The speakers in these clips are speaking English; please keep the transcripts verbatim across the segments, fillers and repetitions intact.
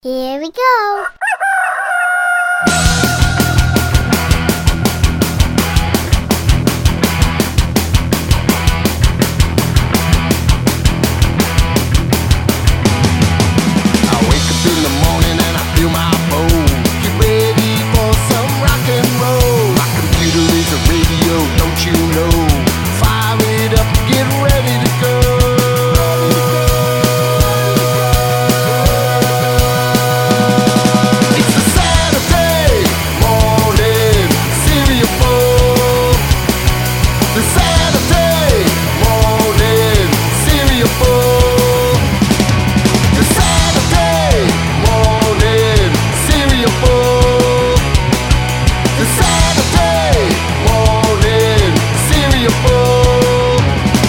Here we go. In the morning and I feel my bones. Get ready for some rock and roll. My computer is a radio, don't you know? Fire it up, get ready to go. It's a Saturday morning, cereal bowl. The Saturday morning, cereal bowl. The Saturday morning cereal bowl. The Saturday morning cereal bowl.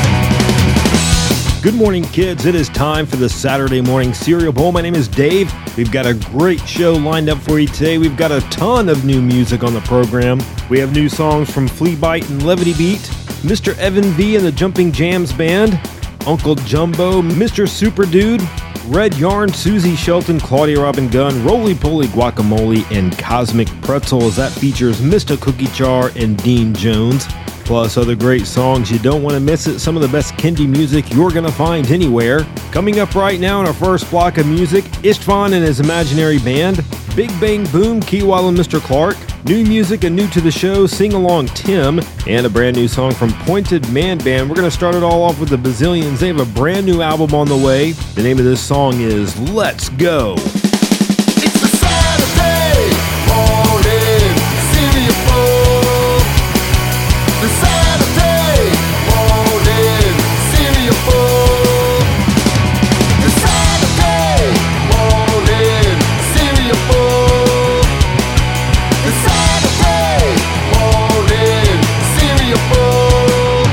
Good morning, kids. It is time for the Saturday Morning Cereal Bowl. My name is Dave. We've got a great show lined up for you today. We've got a ton of new music on the program. We have new songs from Flea Bite and Levity Beat, Mister Evan V and the Jumping Jams Band, Uncle Jumbo, Mister Super Dude, Red Yarn, Susie Shelton, Claudia Robin Gunn, Roly Poly Guacamole, and Cosmic Pretzel, as that features Mister Cookie Jar and Dean Jones. Plus other great songs. You don't want to miss it. Some of the best Kendi music you're going to find anywhere. Coming up right now in our first block of music, Istvan and his Imaginary Band, Big Bang Boom, Keywell and Mister Clark, new music and new to the show, Sing Along Tim, and a brand new song from Pointed Man Band. We're going to start it all off with the Bazillions. They have a brand new album on the way. The name of this song is Let's Go. It's the Saturday morning cereal bowl. The Saturday morning cereal bowl. The Saturday morning cereal bowl. The Saturday morning cereal bowl.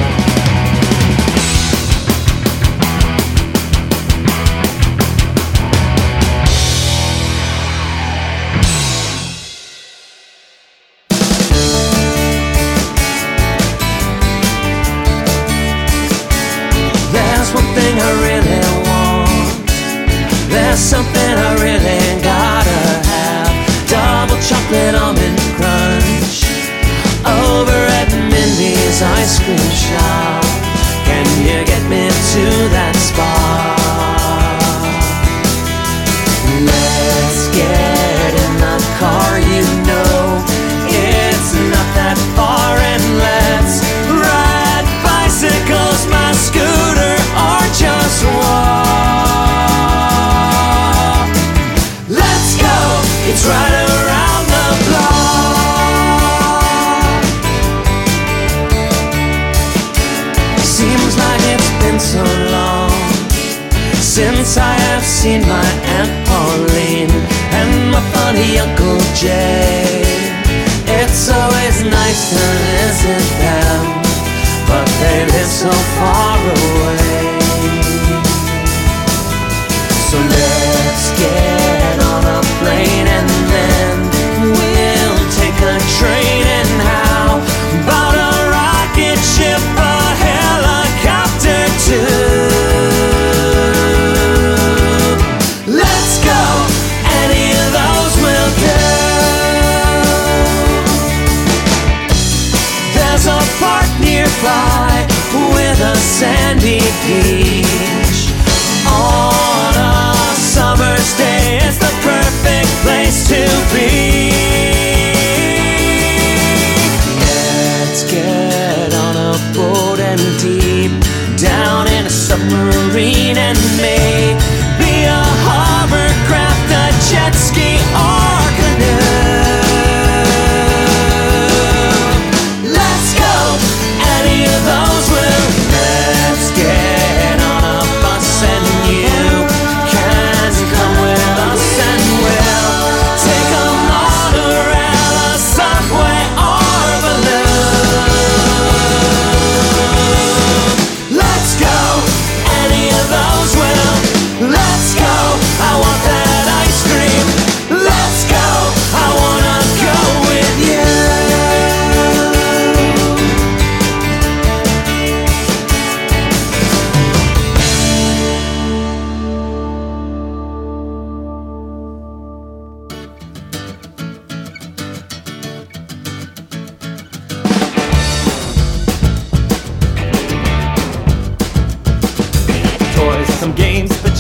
There's one thing I really want. There's something I really gotta have. Double chocolate almond crunch over at Mindy's ice cream shop. Can you get me to that spot? Let's get in the car, you know it's not that far, and let's ride bicycles, my scooter, or just walk. Let's go, it's right around the block. Seems like it's been so long since I have seen my Aunt Pauline and my funny Uncle Jay. It's always nice to visit them, but they live so far away. So let's get on a plane and then we'll take a train, and how about a rocket ship, a helicopter too? Let's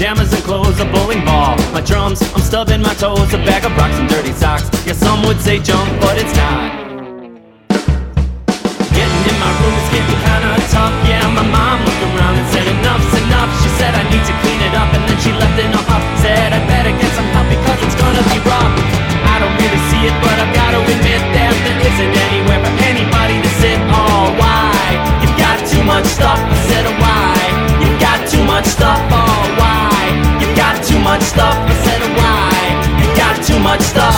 pajamas and clothes, a bowling ball, my drums, I'm stubbing my toes, a bag of rocks and dirty socks. Yeah, some would say junk, but it's not. Getting in my room is getting kinda tough. Yeah, my mom looked around and said enough's enough. She said I need to clean it up, and then she left in a huff. Said I better get some help because it's gonna be rough. I don't really see it, but I've gotta admit that there isn't anywhere for anybody to sit. Oh, why? You've got too much stuff. I said, oh, why? You've got too much stuff. Oh, why? You've got too much stuff. I said, oh, why? You've got too much stuff.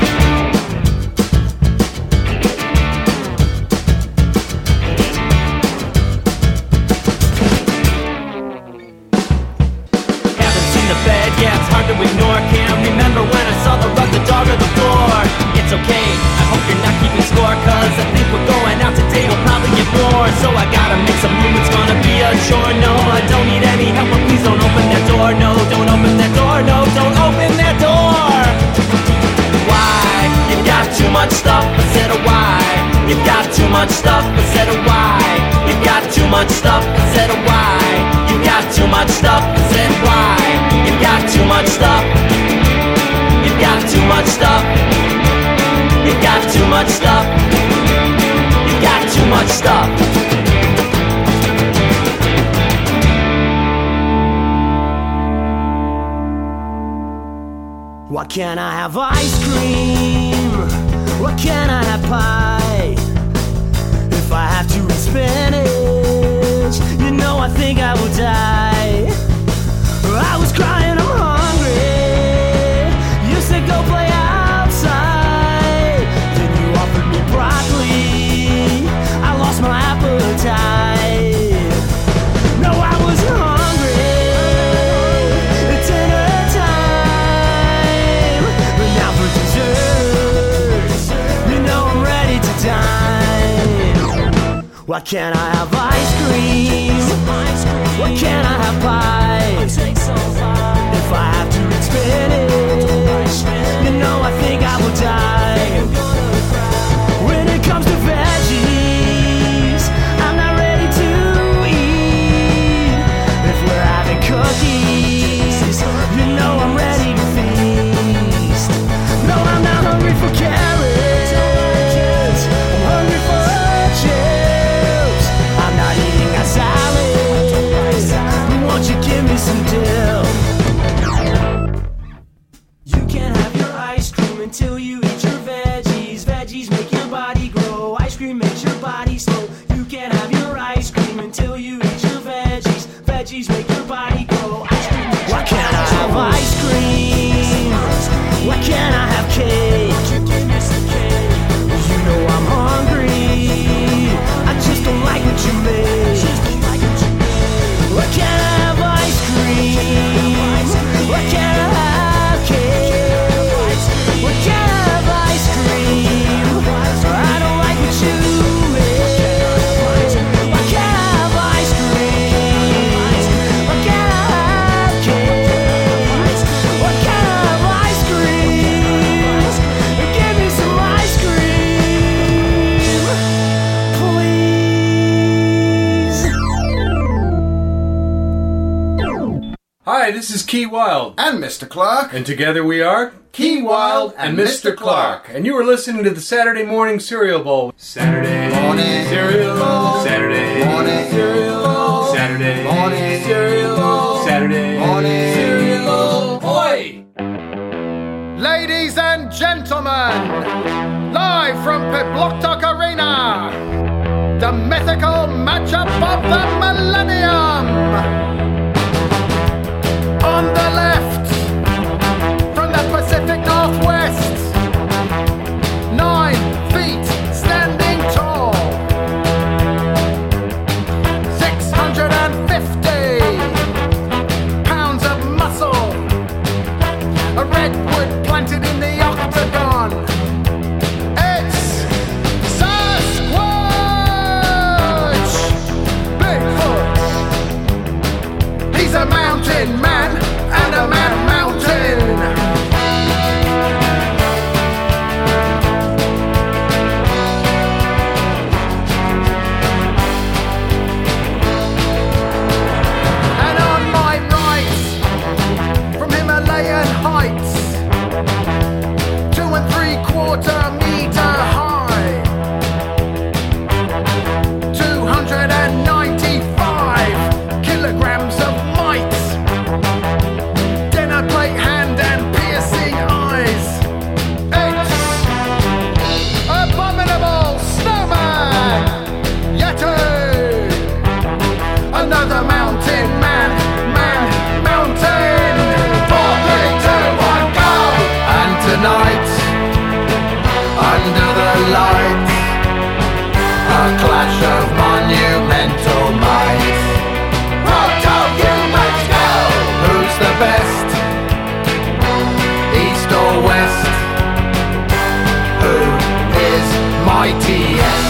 Yeah, it's hard to ignore. Can't remember when I saw the rug, the dog, or the floor. It's okay, I hope you're not keeping score, cause I think we're going out today, we'll probably get more. So I gotta make some room, it's gonna be a chore. No, I don't need any help, but please don't open that door. No, don't open that door, no, don't open that door. Why? You've got too much stuff, I said oh, why? You've got too much stuff, I said oh, why? You've got too much stuff, I said oh, why? You've got too much stuff, I said why? You've got too much stuff. You've got too much stuff. You've got too much stuff. You've got too much stuff. Why can't I have ice cream? Why can't I have pie? If I have to eat spinach, you know I think I will die. I was crying, I'm hungry. You said go play outside. Then you offered me broccoli. I lost my appetite. No, I wasn't hungry. It's dinner time. But now for dessert, you know I'm ready to dine. Why can't I have ice cream? Why can't I have pie? If I have to eat spinach, you know I think I will die. When it comes to veggies, I'm not ready to eat. If we're having cookies, you know I'm ready to feast. No, I'm not hungry for carrots, I'm hungry for chips. I'm not eating a salad. Won't you give me some dill? You can't have your ice cream until you eat your veggies. Veggies make your body grow. Ice cream makes your body slow. You can't have your ice cream until you eat your veggies. Veggies make your body grow. Ice cream makes Why can't I have ice cream? Why can't I have cake? You know I'm hungry. I just don't like what you make. Why can't I have ice cream? Why can't I have cake? Why can't I have ice cream? I don't like what you make. Why can't I have ice cream? Why can't I have cake? Why can't I have ice cream? Give me some ice cream, please. Hi, this is Key Wilde. And Mister Clark. And together we are Key Wilde and Mister Clark. And you are listening to the Saturday Morning Cereal Bowl. Saturday Morning Cereal Bowl. Saturday Morning Cereal Bowl. Saturday Morning Cereal Bowl. Saturday Morning Cereal Bowl. Oi! Ladies and gentlemen, live from Pibloktok Arena, the mythical matchup of the millennium. On the left, from the Pacific Northwest, nine feet standing tall, six hundred fifty pounds of muscle, a redwood planted in the octagon. It's Sasquatch! Bigfoot! He's a mountain man and a man mountain. And on my right, west. Who is mightiest?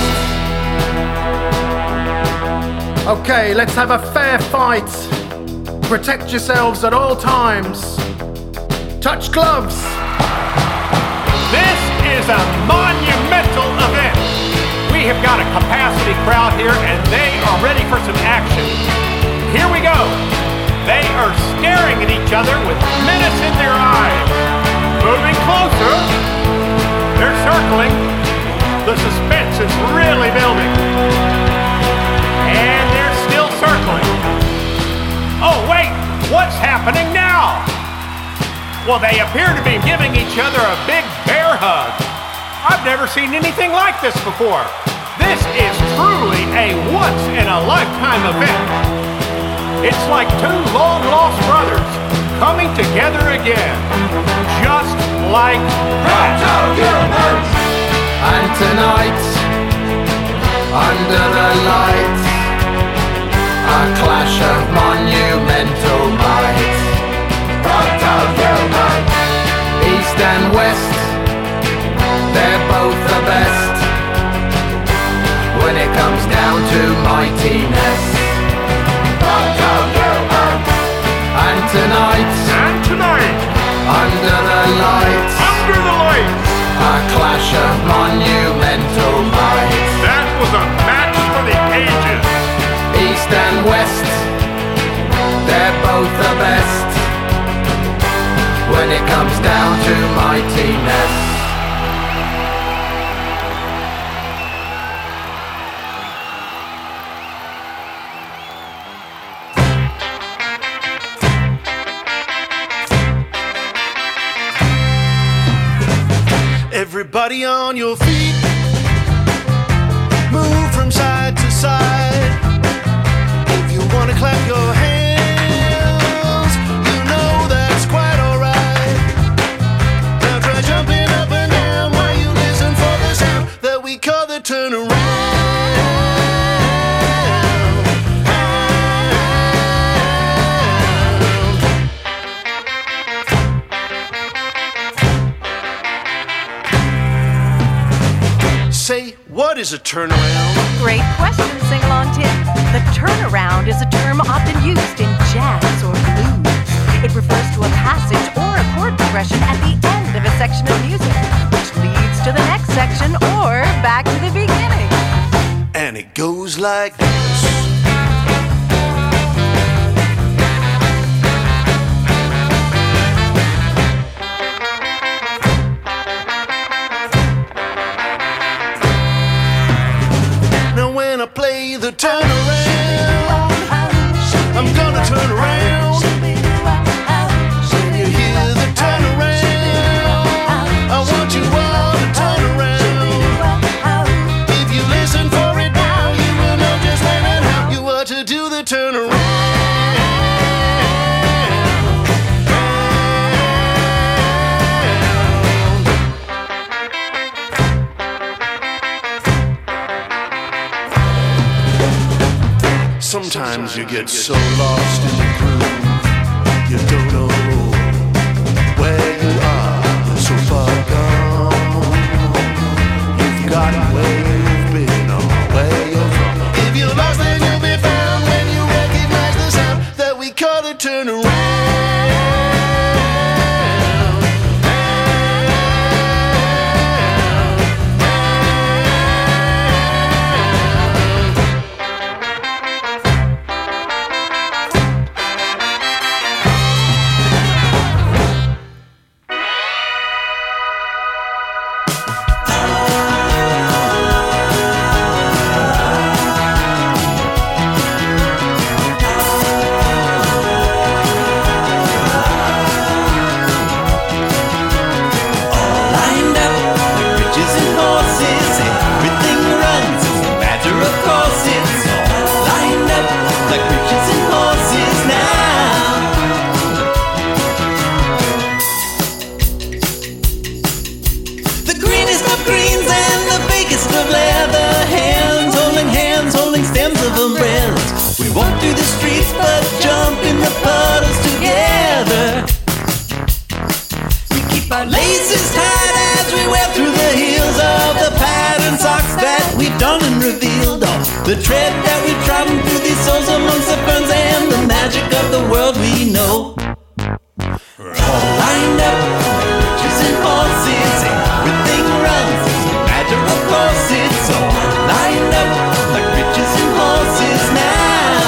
Okay, let's have a fair fight. Protect yourselves at all times. Touch gloves. This is a monumental event. We have got a capacity crowd here and they are ready for some action. Here we go. They are staring at each other with menace in their eyes. Moving closer. They're circling. The suspense is really building. And they're still circling. Oh, wait, what's happening now? Well, they appear to be giving each other a big bear hug. I've never seen anything like this before. This is truly a once-in-a-lifetime event. It's like two long-lost brothers coming together again. Just like that. And tonight, under the lights, a clash of monumental might. East and west, they're both the best when it comes down to mightiness. And tonight, And tonight, under the lights, under the lights, a clash of monumental might. that was a match for the ages. East and west, they're both the best when it comes down to mightiness. Everybody on your feet, move from side to side. If you want to clap your hands, you know that's quite alright. Now try jumping up and down while you listen for the sound that we call the turnaround. Say, what is a turnaround? Great question, Sing-Along Tim. The turnaround is a term often used in jazz or blues. It refers to a passage or a chord progression at the end of a section of music, which leads to the next section or back to the beginning. And it goes like this. Now when I play the turnaround, I'm gonna turn around. When you hear the turnaround, I want you all to turn around. If you listen for it now, you will know just when and how you are to do the turnaround. Sometimes you get so lost in the groove, you don't know where you are. You're so far gone. You've forgotten where you've been or where you're from. If you're lost, then you'll be found when you recognize the sound that we call the turnaround. Lined up, riches and horses, everything runs as a matter of course. It's all lined up like riches and horses now. The greenest of greens and the biggest of leather, hands holding hands, holding stems of umbrellas. We walk through the streets but jump in the puddles together. We keep our laces tied as we wear through the heels of the patterned socks that we've done and revealed. Oh, the tread that we've trodden through these souls amongst the ferns and the magic of the world we know. All lined up like riches and horses, everything runs as a matter of course. It's all lined up like riches and horses now.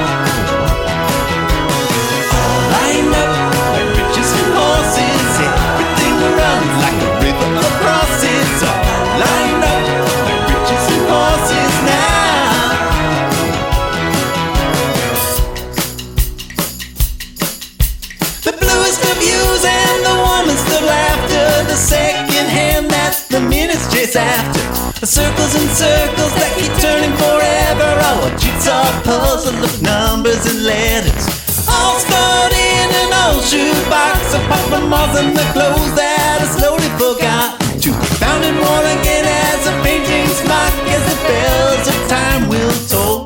All lined up like riches and horses, everything runs like a river across. It's all lined up like riches and horses now. The bluest of views and the warmest of laughter, the second hand that the minutes chase after, the circles and circles that keep turning forever. Oh, a jigsaw puzzle of numbers and letters, all stored in an old shoebox apart from moths and the clothes that are slowly forgotten, to be found and worn again as a painting's mock, as the bells of time will toll.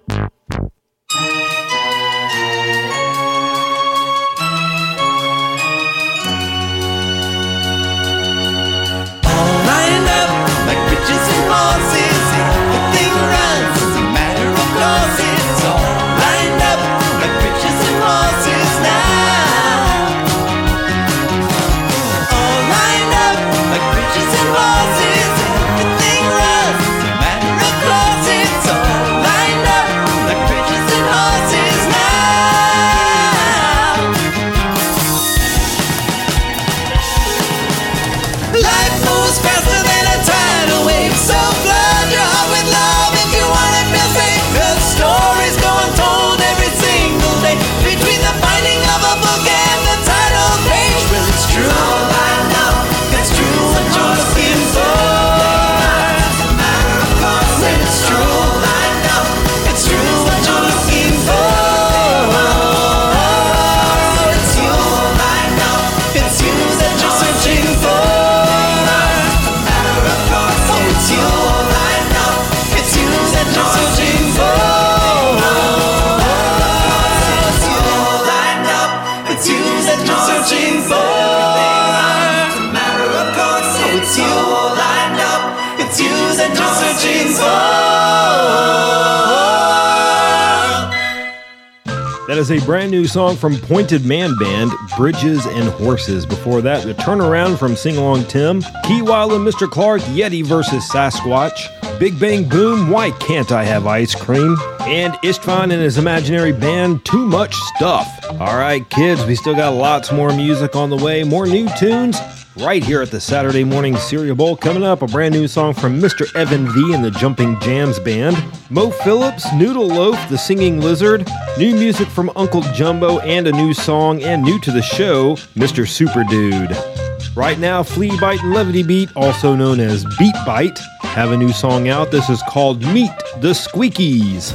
That is a brand new song from Pointed Man Band, Bridges and Horses. Before that, the turnaround from Sing Along Tim, Keywile and Mister Clark, Yeti versus Sasquatch, Big Bang Boom, Why Can't I Have Ice Cream, and Istvan and his imaginary band, Too Much Stuff. All right, kids, we still got lots more music on the way, more new tunes right here at the Saturday Morning Cereal Bowl. Coming up, a brand new song from Mister Evan V and the Jumping Jams Band, Mo Phillips, Noodle Loaf, the Singing Lizard, new music from Uncle Jumbo, and a new song, and new to the show, Mister Super Dude. Right now, Flea Bite and Levity Beat, also known as Beat Bite, have a new song out. This is called Meet the Squeakies.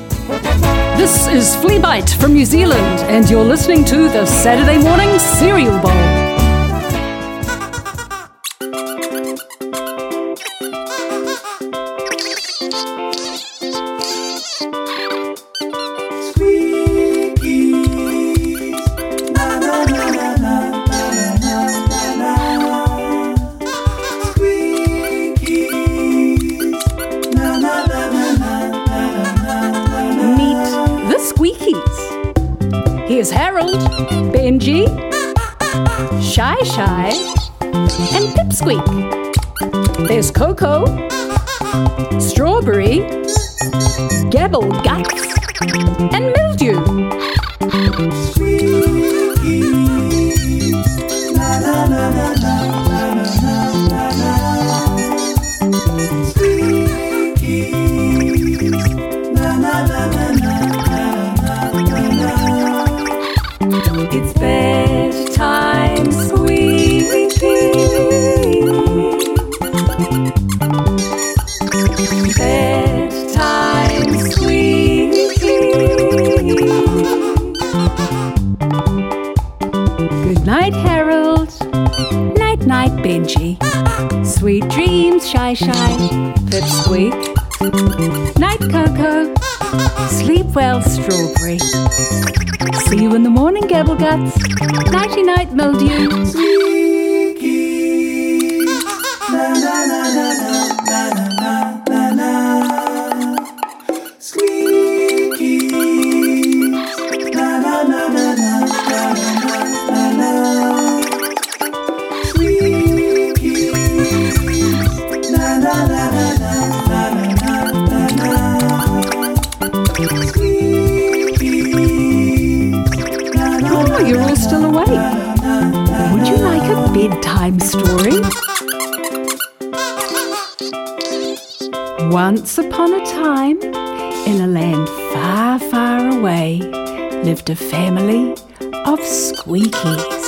This is Flea Bite from New Zealand, and you're listening to the Saturday Morning Cereal Bowl. Here's Harold, Benji, Shy Shy, and Pipsqueak. There's Coco, Strawberry, Gabble Guts, and Mildew. It's bedtime, squeaky. Bedtime, squeaky. Good night, Harold. Night, night, Benji. Sweet dreams, Shy Shy, Pipsqueak. Night, Coco. Sleep well, Strawberry. See you in the morning, Gabble Guts. Nighty night, Mildew. time story. Once upon a time, in a land far, far away, lived a family of squeakies.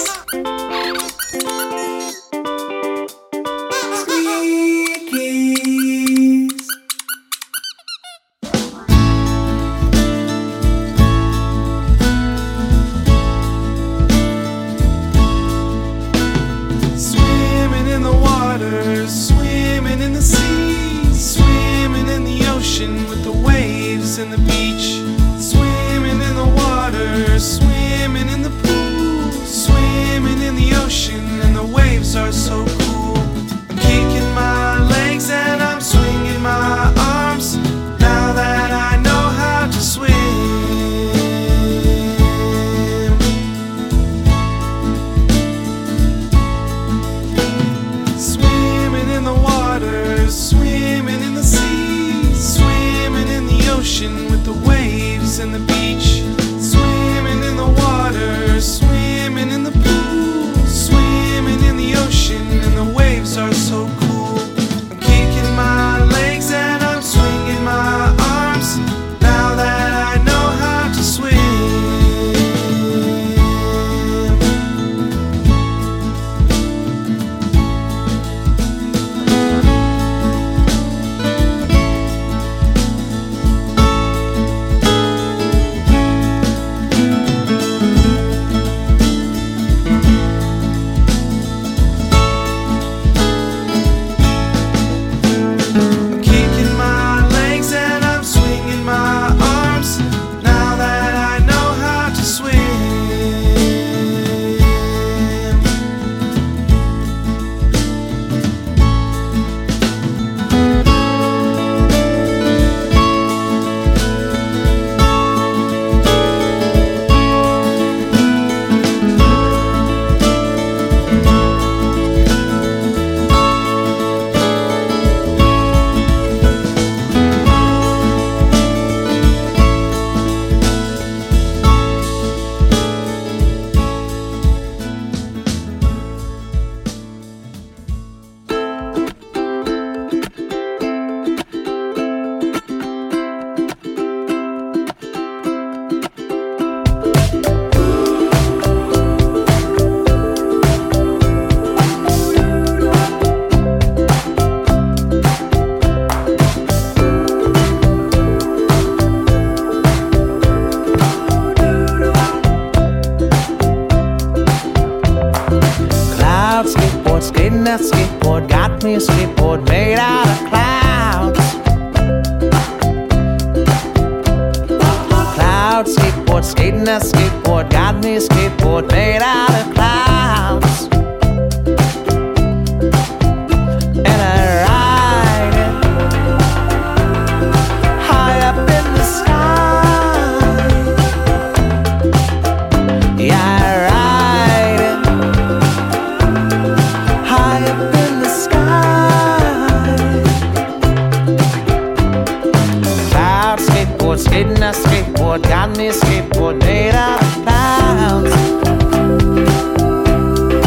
Got me a skateboard made out of clouds.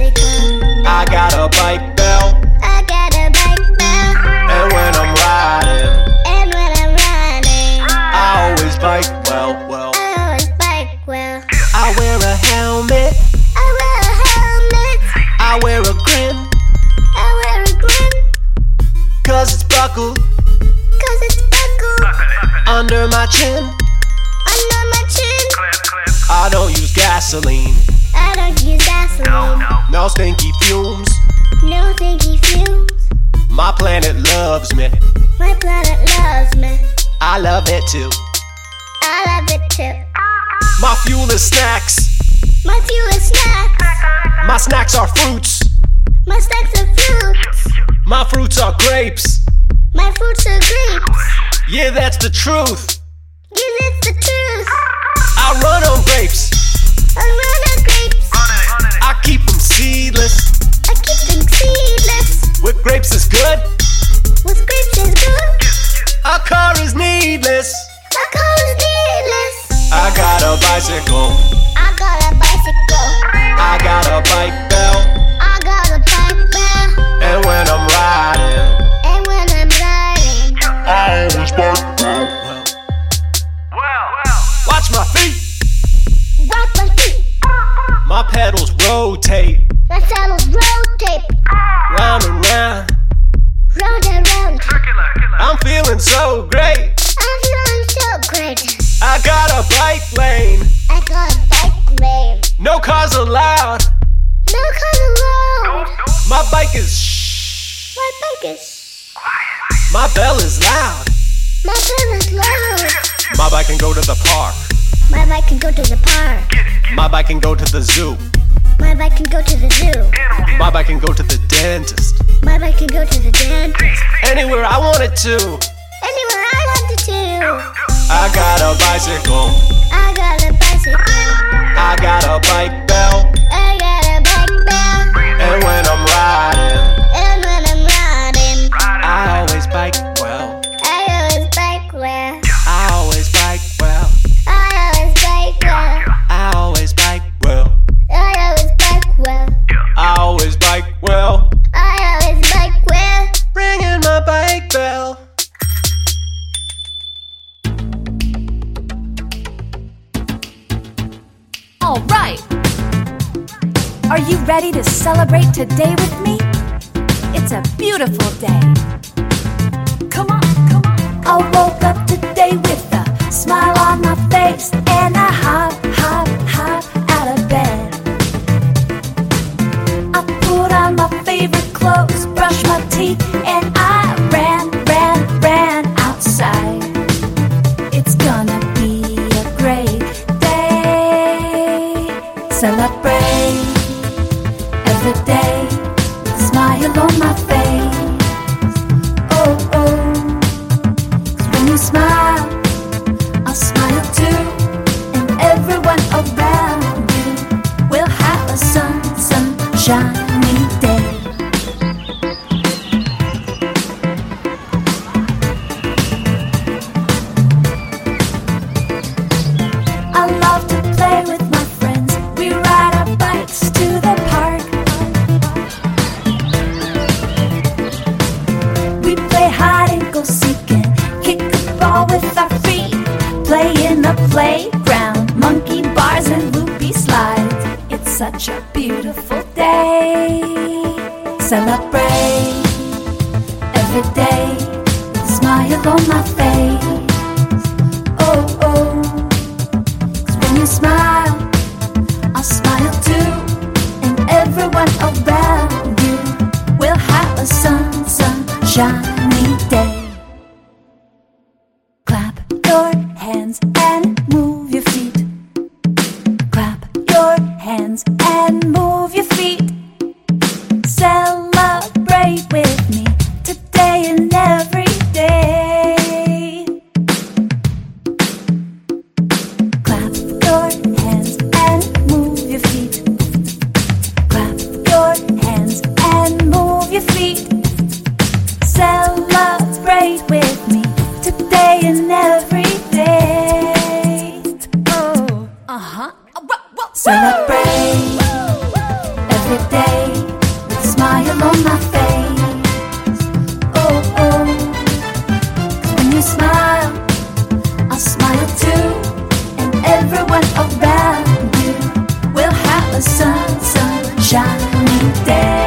bicycle. I got a bike belt. I got a bike belt. And when I'm riding, And when I'm riding, I always bike well, well. I always bike well. I wear a helmet. I wear a helmet. I wear a grin. I wear a grin. Cause it's buckled Cause it's buckled under my chin. under my chin. I don't use gasoline. I don't use gasoline. No stinky fumes. No stinky fumes. My planet loves me. My planet loves me. I love it too. I love it too. My fuel is snacks. My fuel is snacks. My snacks are fruits. My snacks are fruits. My fruits are grapes. My fruits are grapes. Yeah, that's the truth. Yeah, that's the truth. I run on grapes. I run on grapes. I keep them seedless. I keep them seedless. With grapes is good. With grapes is good. A car is needless. A car is needless. I got a bicycle. I got a bicycle. I got a bike belt. I got a bike belt. And when I'm riding, And when I'm riding, I always bike well. Watch my feet. watch my feet. My pedals rotate. My saddles rotate. Round and round. Round and round. I'm feeling so great. I'm feeling so great. I got a bike lane. I got a bike lane. No cars allowed. No cars allowed. My bike is shh. My bike is. My bell is loud. My bell is loud. My bike can go to the park. My bike can go to the park. My bike can go to the zoo. My bike can go to the zoo. My bike can go to the dentist. My bike can go to the dentist. Anywhere I want it to. Anywhere I wanted to. I got a bicycle. I got a bicycle. I got a bike belt. I got a bike belt. And when I'm riding, And when I'm riding, I always bike well. I always bike well. I always bike well. I always bike well. I always bike well. I always bike well. I always bike well. I always bike well. Ringing my bike bell. All right. Are you ready to celebrate today with me? It's a beautiful day. Come on, come on. I woke up today with a smile on my face and I hop, hop, hop out of bed. I put on my favorite clothes, brushed my teeth, and I ran, ran, ran outside. It's gonna be a great day. Celebrate every day, smile on my face. Oh, oh, 'cause when you smile, I'll smile too. And everyone around you will have a sun, sunshiny day. I love to play with my friends. We ride our bikes to the park. We play hide and go seek and kick the ball with our feet. Play in the playground, monkey bars and loopy slides. It's such a beautiful day. Celebrate every day, smile on my face. Oh, oh, 'cause when you smile, I'll smile too. And everyone around you will have a sun, sunshiny day. Clap your hands and move your feet. Clap your hands and move your feet. Celebrate with me today and every day. sunshiny day.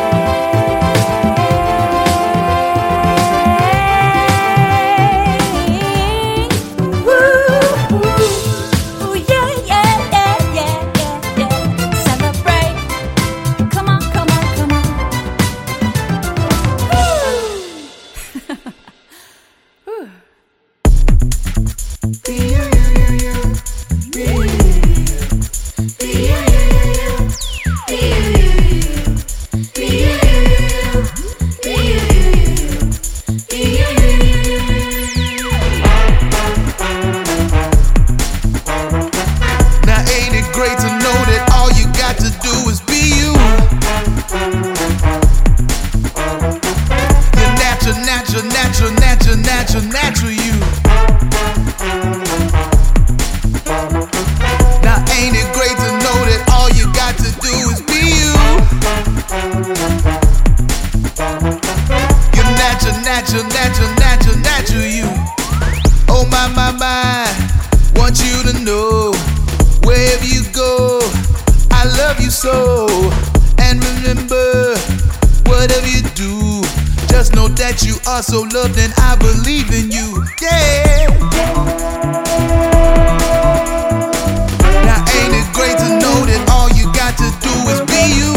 So loved and I believe in you, yeah. Now ain't it great to know that all you got to do is be you,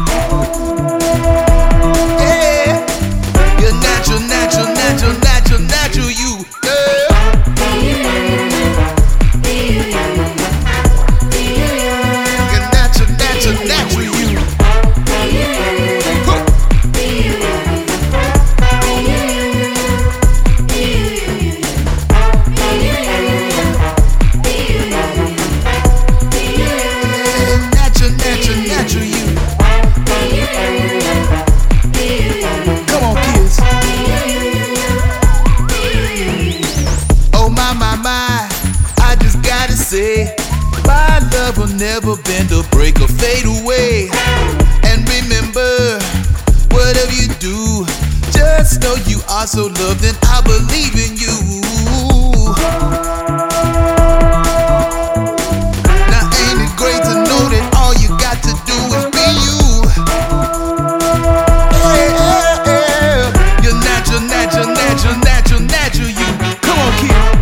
yeah. You're natural, natural, natural, natural, natural you, yeah. You're natural, natural, natural you. Never bend or break or fade away. And remember, whatever you do, just know you are so loved and I believe in you. Now ain't it great to know that all you got to do is be you? Yeah, yeah, yeah. You're natural, natural, natural, natural, natural you. Come on, kid.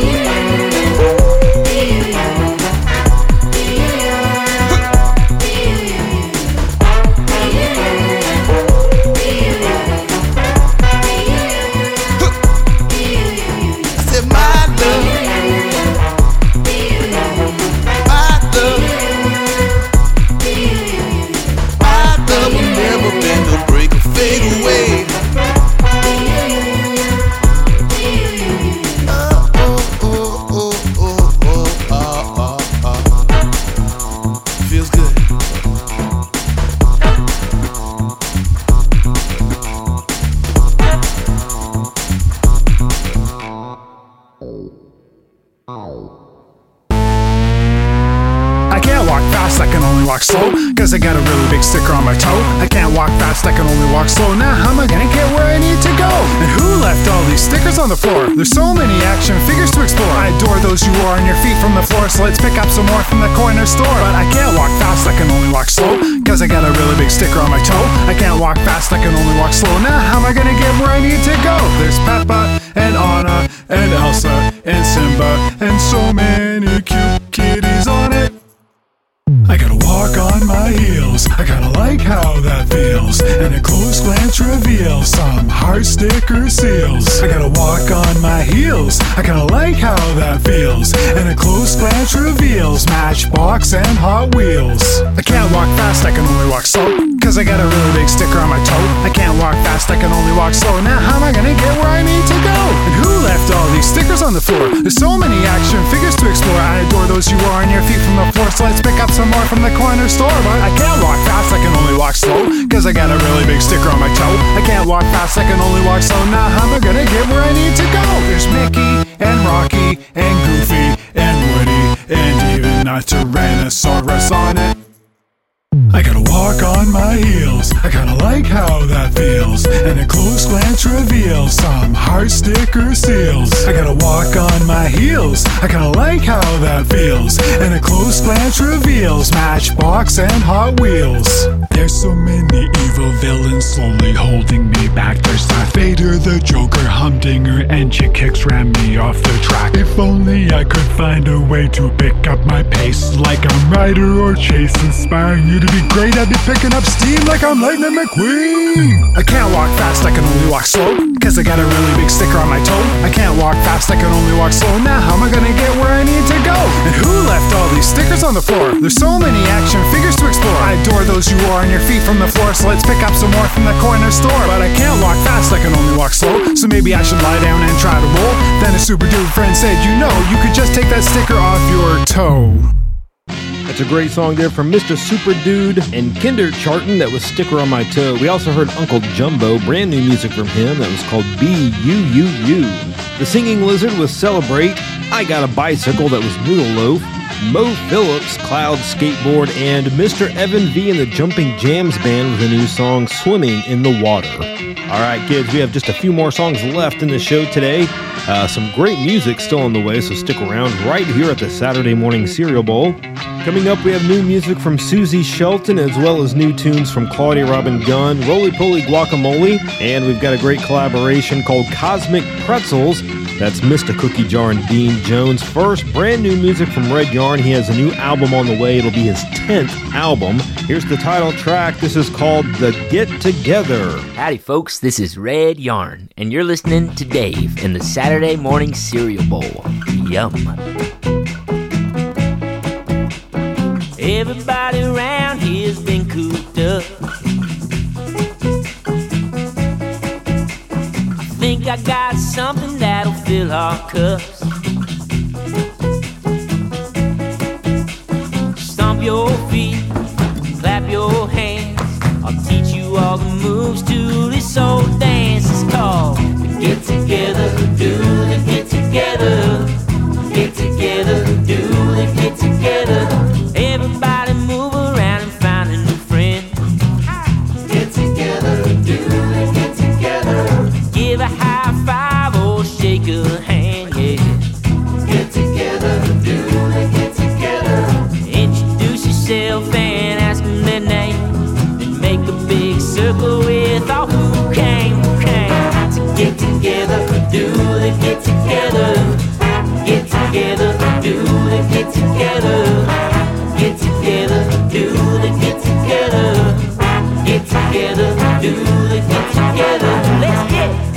Slow, cause I got a really big sticker on my toe. I can't walk fast, I can only walk slow. Now how am I gonna get where I need to go? And who left all these stickers on the floor? There's so many action figures to explore. I adore those you are on your feet from the floor, so let's pick up some more from the corner store. But I can't walk fast, I can only walk slow, cause I got a really big sticker on my toe. I can't walk fast, I can only walk slow. Now how am I gonna get where I need to go? There's Peppa and Anna and Elsa and Simba and so many cute kitties on it. I gotta walk on my heels, I kinda like how that feels, and a close glance reveals some heart sticker seals. I gotta walk on my heels, I kinda like how that feels, and a close glance reveals Matchbox and Hot Wheels. I can't walk fast, I can only walk slow, cause I got a really big sticker on my toe. I can't walk fast, I can only walk slow. Now how am I gonna get where I need to go? And who left all these stickers on the floor? There's so many action figures to explore. I adore those you are on your feet from the floor, so let's pick up some more from the corner store. But I can't walk fast, I can only walk slow, cause I got a really big sticker on my toe. I can't walk fast, I can only walk slow. Now how am I gonna get where I need to go? There's Mickey and Rocky and Goofy and Woody and even a Tyrannosaurus on it. I gotta walk on my heels, I kinda like how that feels, and a close glance reveals some heart sticker seals. I gotta walk on my heels, I kinda like how that feels, and a close glance reveals Matchbox and Hot Wheels. There's so many evil villains slowly holding me back. There's Darth Vader, the Joker, Humdinger, and chick kicks ran me off the track. If only I could find a way to pick up my pace, like I'm Ryder or Chase, inspiring you to be great. I'd be picking up steam like I'm Lightning McQueen. I can't walk fast, I can only walk slow, cause I got a really big sticker on my toe. I can't walk fast, I can only walk slow. Now how am I gonna get where I need to go? And who left all these stickers on the floor? There's so many action figures to explore. I adore those you wore on your feet from the floor, so let's pick up some more from the corner store. But I can't walk fast, I can only walk slow, so maybe I should lie down and try to roll. Then a super dude friend said, you know, you could just take that sticker off your toe. That's a great song there from Mister Super Dude and Kindergarten. That was Sticker on My Toe. We also heard Uncle Jumbo, brand new music from him that was called B U U U. The Singing Lizard was Celebrate. I Got a Bicycle, that was Noodle Loaf. Mo Phillips, Cloud Skateboard, and Mister Evan V and the Jumping Jams Band with a new song, Swimming in the Water. All right, kids, we have just a few more songs left in the show today. Uh, some great music still on the way, so stick around right here at the Saturday Morning Cereal Bowl. Coming up, we have new music from Susie Shelton, as well as new tunes from Claudia Robin Gunn, Roly Poly Guacamole, and we've got a great collaboration called Cosmic Pretzels. That's Mister Cookie Jar and Dean Jones. First, brand new music from Red Yarn. He has a new album on the way. It'll be his tenth album. Here's the title track. This is called The Get Together. Howdy, folks. This is Red Yarn, and you're listening to Dave in the Saturday Morning Cereal Bowl. Yum. Everybody around here's been cooped up. I think I got something that'll fill our cups. Stomp your feet, clap your hands. I'll teach you all the moves to this old dance. It's called the Get Together, do the Get Together. Get together, do the Get Together. Everybody move around and find a new friend. Get together, do the Get Together. Give a high five or shake a hand, yeah. Get together, do the Get Together. Introduce yourself and ask them their name. Then make a big circle with all who came, who came. To get together, do the Get Together. Get together, do the Get Together. Get together, do the Get Together. Get together, do the Get Together. Let's get it.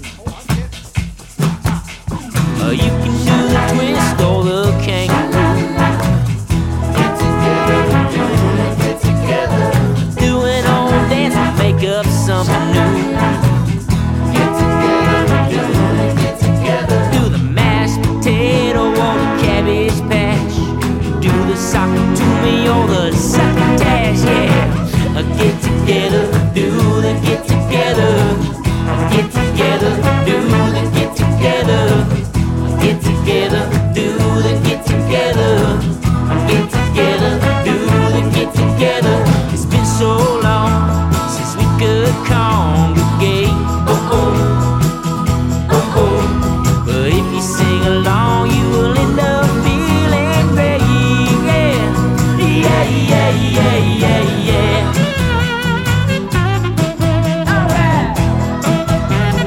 Uh, you can do the twist or the kangaroo. Get together, do the Get Together. Do an old dance and make up something new. Get together, do the Get Together. Do the mashed potato or the cabbage patch. Do the soccer to me or the succotash, yeah. Uh, get together, do the Get Together. Get together, do the Get Together. Get together, do the Get Together. Get together, do the Get Together. It's been so long since we could congregate. Oh oh, oh oh. But if you sing along, you will end up feeling great. Yeah, yeah, yeah, yeah, yeah, yeah. All right.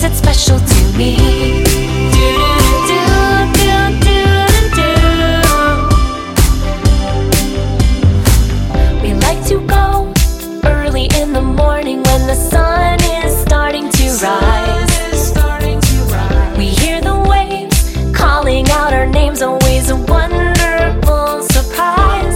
it special to me. We like to go early in the morning when the sun is starting to rise. We hear the waves calling out our names, always a wonderful surprise.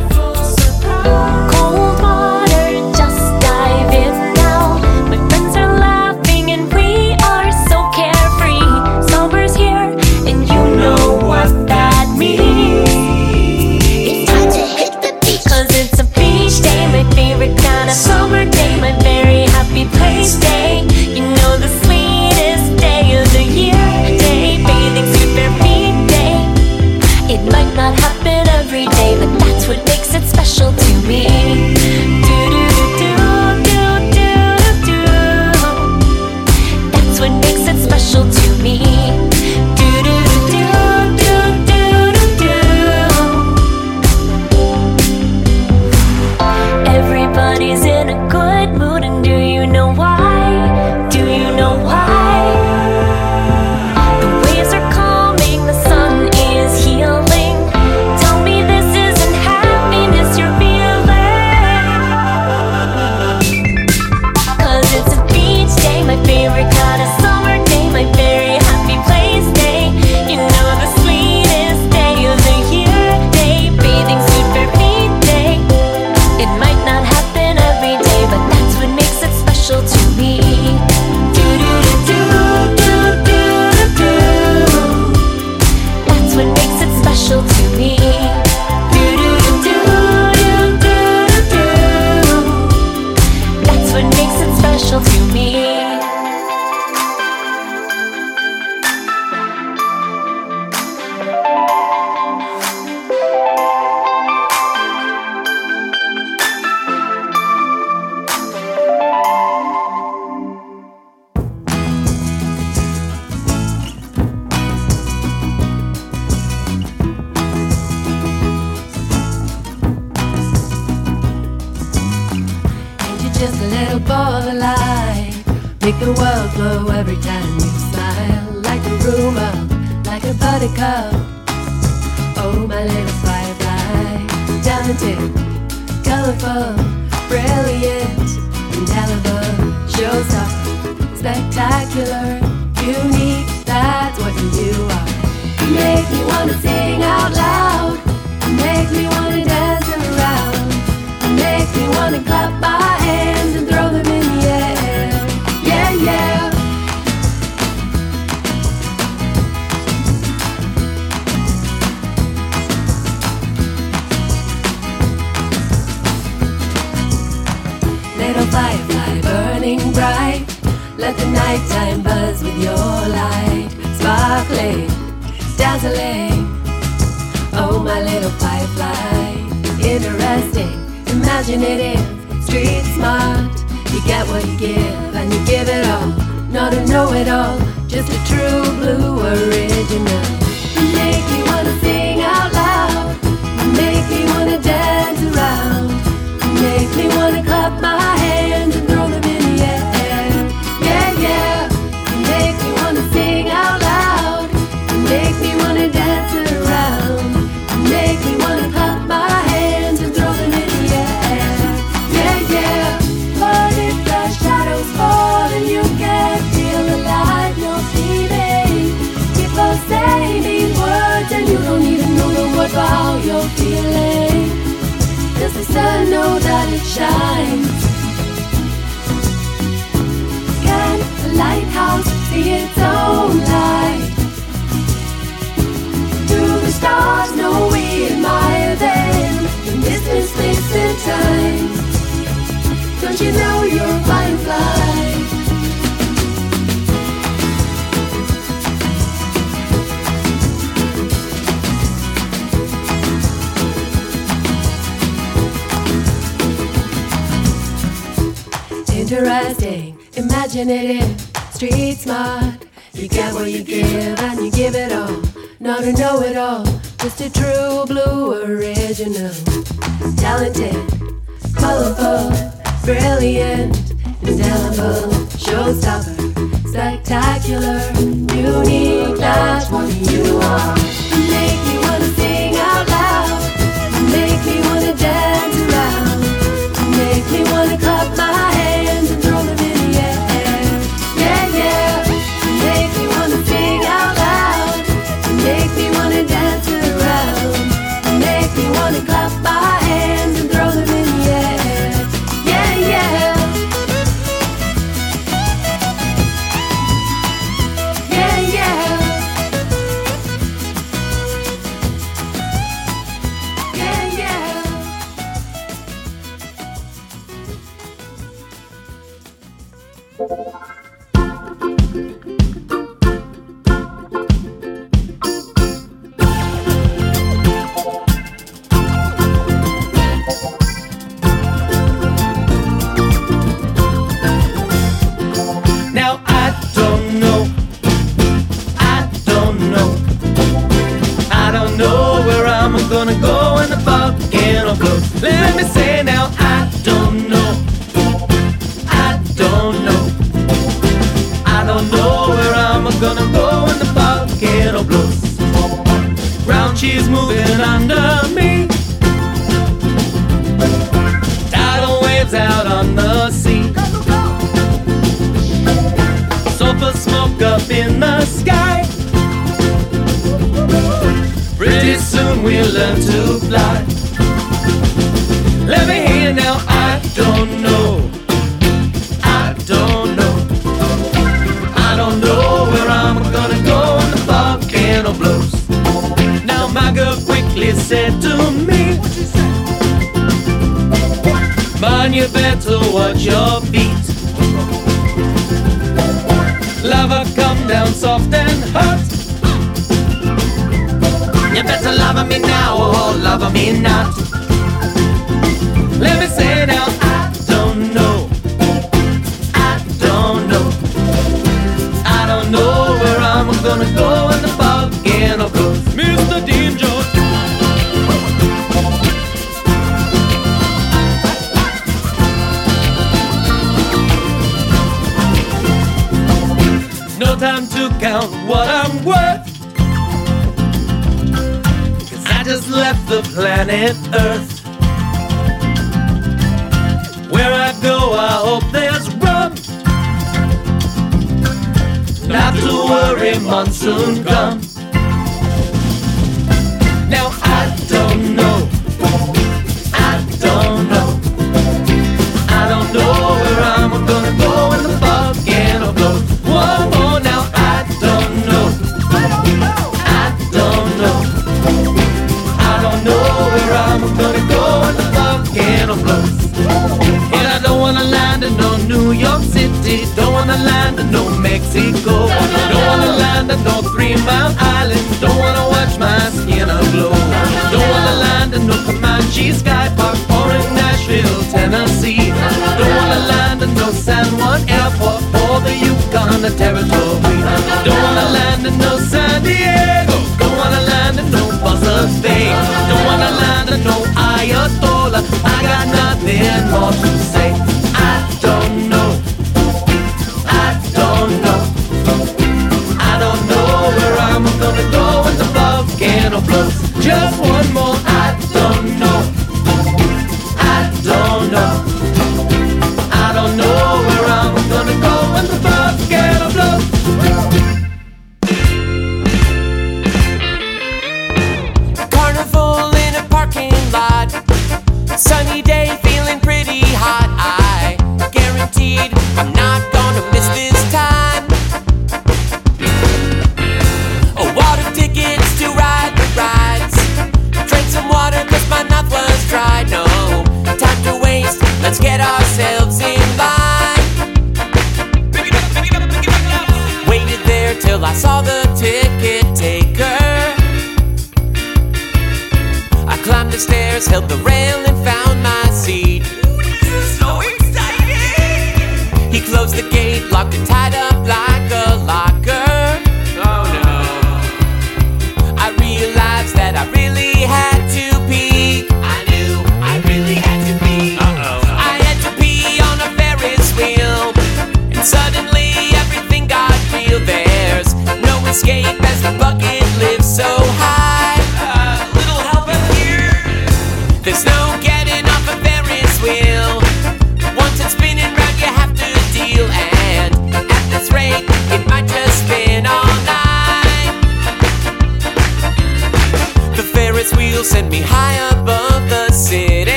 Cold water, just dive in now. My friends are laughing and we are so carefree. Summer's here and you know what that means. It's time to hit the beach, 'cause it's a beach day, my favorite kind of summer day, my very happy place day. You know, the sweetest day of the year, day bathing suit bare feet day. It might not happen every day, but that's what makes it special to me. Do do do do do do. That's what makes it special to me. Do do do do do do. Everybody's in a good mood, and do you know why? Do you know why? The waves are calming, the sun is healing. Tell me this isn't happiness you're feeling. 'Cause it's a beach day, my favorite kind of summer day, my very happy place day. You know, the sweetest day of the year, day bathing suit bare feet day. It might not happen every day, but that's what makes it special to me. Do do do do do do. That's what makes it special to me. Do do do do do do. That's what makes it special to me. And you're just a little ball of light, make the world glow every time you smile. Like a room up, like a buttercup. Oh, my little firefly, talented, colorful, brilliant, indelible, showstopper, spectacular, unique. That's what you are. You make me wanna sing out loud. You make me wanna dance around. You make me wanna clap my hands and throw them in the air. Yeah, yeah. Little firefly burning bright, let the nighttime buzz with your light. Sparkling, dazzling. Oh, my little firefly, interesting, imaginative, street smart. You get what you give, and you give it all. Not a know-it-all, just a true blue original. You make me wanna sing out loud. You make me wanna dance around. You make me wanna clap my hands and throw them in the air. Yeah, yeah. You make me wanna sing out loud. You make me wanna dance around. You make me wanna clap my hands and throw them in the air. Yeah, yeah. But if the shadows fall and you can't feel alive, you're feeling. People say these words and you don't even know the word for how you're feeling. Does the sun know that it shines? Can a lighthouse see its own light? Do the stars know we admire them in distance, space and time? Don't you know you're a firefly? Interesting, imaginative, street smart. You get what you give and you give it all. Not a know-it-all, just a true blue original. Talented, colorful, brilliant, indelible, showstopper, spectacular. particular, unique, that's what you are. You make me wanna sing out loud. You make me wanna dance around. You make me wanna clap my hands and throw them in the air. Yeah, yeah. You make me wanna sing out loud. You make me wanna dance around. You make me wanna clap my hands and throw them in the air. Yeah, yeah. Yeah, yeah. Yeah, yeah. Now I don't know, I don't know, I don't know where I'm gonna go when the volcano blows. Let me say now, I don't know, I don't know, I don't know where I'm gonna go when the volcano blows. Ground she's moving under me, tidal waves out on the sea. Sulfur smoke up in the sky. Pretty soon we'll learn to fly. Let me hear now, I don't know, I don't know, I don't know where I'm gonna go when the volcano blows. Now my girl quickly said to me, man, you better watch your feet. Lava come down soft and hot. You better love me now or love me not. Let me say now, I don't know, I don't know, I don't know where I'm gonna go when the volcano blows. Mister Dean George. No time to count what I'm worth, 'cause I just left the planet Earth. Where I go, I hope there's rum. Not to worry, monsoon come. Now I don't know, I don't know, I don't know where I'm gonna go when the volcano blows. Whoa, whoa, now I don't know, I don't know, I don't know, I don't know where I'm gonna go when the volcano blows. And I don't wanna land in no New York City, don't wanna land in no Mexico, don't wanna land in no Three Mile Island, don't wanna watch my skin aglow, don't wanna land in no Comanche Sky Park or in Nashville, Tennessee, don't wanna land in no San Juan Airport or the Yukon Territory, don't wanna land in no San Diego, don't wanna land in no Buzzards Bay, don't wanna land in no Ayatollah. I got nothing more to say. I don't know, I don't know, I don't know where I'm gonna go when the volcano blows. Just one more, I don't know, I don't know, I don't know where I'm gonna go when the volcano blows. Carnival in a parking lot, sunny day, feeling pretty hot. I guaranteed I'm not gonna miss this time. Oh, water tickets to ride the rides. Drink some water 'cause my mouth was dry. No time to waste, let's get ourselves in line. Waited there till I saw the ticket taker. I climbed the stairs, held the rail and found my seat. So exciting! He closed the gate, locked it tied up like a locker. Oh no. I realized that I really had to pee. I knew I really had to pee. Uh-oh. I had to pee on a Ferris wheel, and suddenly everything got real there.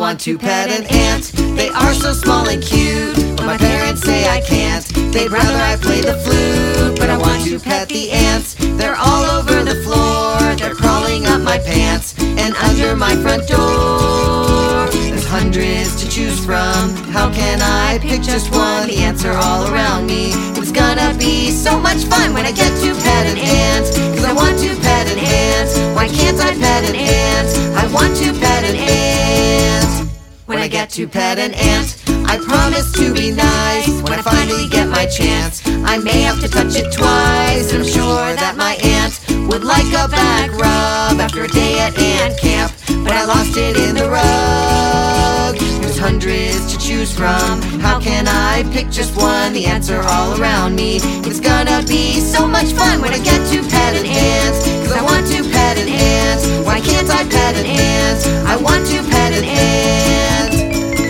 want to pet an ant. They are so small and cute, but my parents say I can't. They'd rather I play the flute, but I want to pet the ants. They're all over the floor, they're crawling up my pants and under my front door. There's hundreds to choose from, how can I pick just one? The ants are all around me. It's gonna be so much fun when I get to pet an ant, cause I want to pet an ant. Why can't I pet an ant? I want to pet an ant. When I get to pet an ant, I promise to be nice. When I finally get my chance, I may have to touch it twice. I'm sure that my aunt would like a back rub after a day at ant camp, but I lost it in the rug. There's hundreds to choose from, how can I pick just one? The ants are all around me. It's gonna be so much fun when I get to pet an ant, cause I want to pet an ant. Why can't I pet an ant? I want to pet an ant.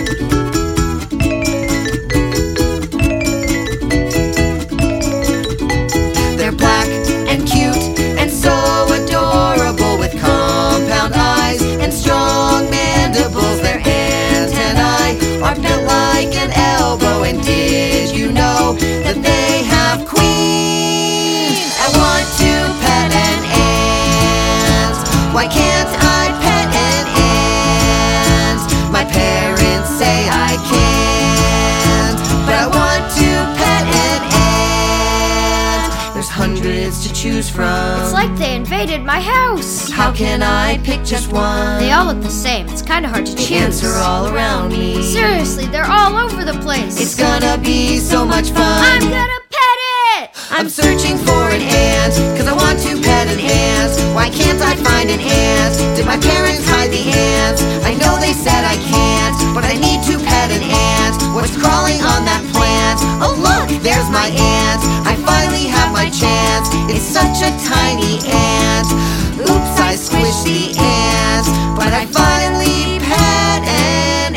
They're black and cute and so adorable, with compound eyes and strong mandibles. Their antennae are bent like an elbow. And did you know that they have queens? I want to pet an ant. Why can't I pet an ant? My parents say I can't, but I want to pet an ant. There's hundreds to choose from. It's like they invaded my house. How can I pick just one? They all look the same. It's kind of hard to The choose. ants are all around me. Seriously, they're all over the place. It's gonna be so much fun. I'm gonna pet it! I'm searching for an ant, cause I want to pet an ant. Why can't I find an ant? Did my parents hide the ants? I know they said I can't, but I need to pet an ant. What's crawling on that plant? Oh look, there's my ant. I finally have my chance. It's such a tiny ant. Oops, I squished the ant, but I finally pet an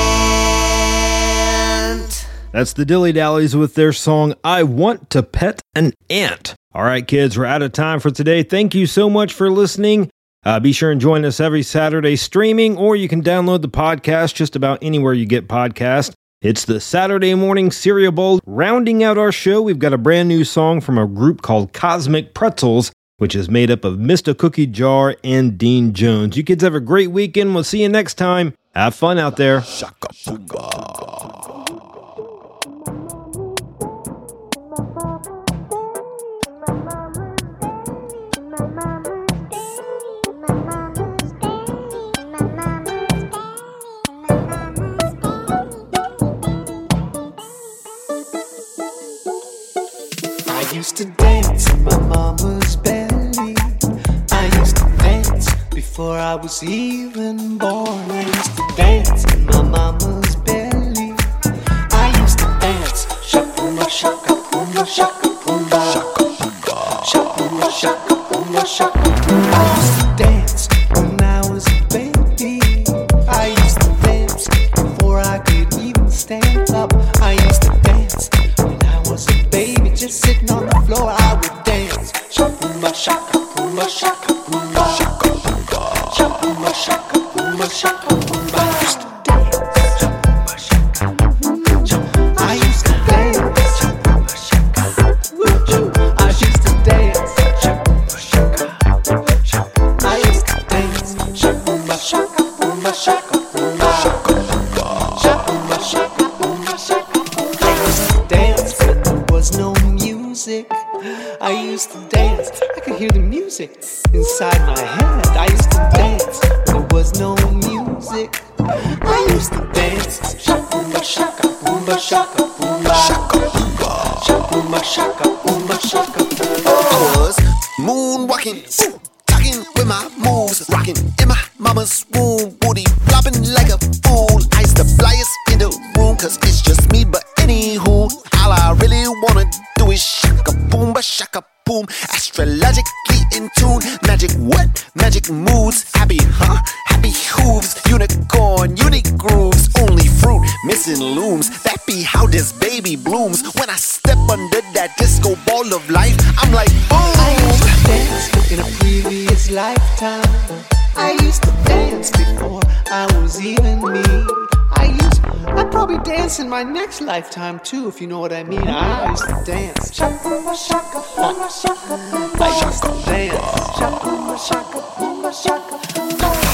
ant. That's the Dilly Dallies with their song, I Want to Pet an Ant. All right, kids, we're out of time for today. Thank you so much for listening. Uh, be sure and join us every Saturday streaming, or you can download the podcast just about anywhere you get podcasts. It's the Saturday Morning Cereal Bowl. Rounding out our show, we've got a brand new song from a group called Cosmic Pretzels, which is made up of Mister Cookie Jar and Dean Jones. You kids have a great weekend. We'll see you next time. Have fun out there. Shaka I used to dance in my mama's belly. I used to dance before I was even born. I used to dance in my mama's belly. I used to dance, shaka shaka pumba shaka pumba, shaka shaka pumba shaka pumba. I used to dance when I was a baby. I used to dance before I could even stand up. I used to dance when I was a baby, just sitting on the floor. I would dance, shaka shaka pumba shaka pumba, shaka shaka pumba shaka pumba. I used to dance. I used to dance. I used to dance. Shaka shaka boomba shaka boomba. Shaka shaka boomba shaka boomba. I used to dance when there was no music. I used to dance. I could hear the music inside my head. I used to dance when there was no music. I used to dance. Shaka shaka boomba shaka boomba. Shaka boomba. Shaka shaka boomba shaka boomba. I was moonwalking, talking with my moves, rocking in my mama's womb, booty flopping like a fool. I used to fly us in the room, cause it's just me, but anywho, all I really wanna do is shaka boom, ba shaka boom, astrologically in tune. Magic what? Magic moods, happy huh? Happy hooves, unicorn, unique grooves, only fruit, missing looms. That be how this baby blooms. When I step under that disco ball of life, I'm like boom. I used to dance in a previous lifetime. I used to dance before I was even me. I used, I'd probably dance in my next lifetime too, if you know what I mean. I used to dance. I used to dance.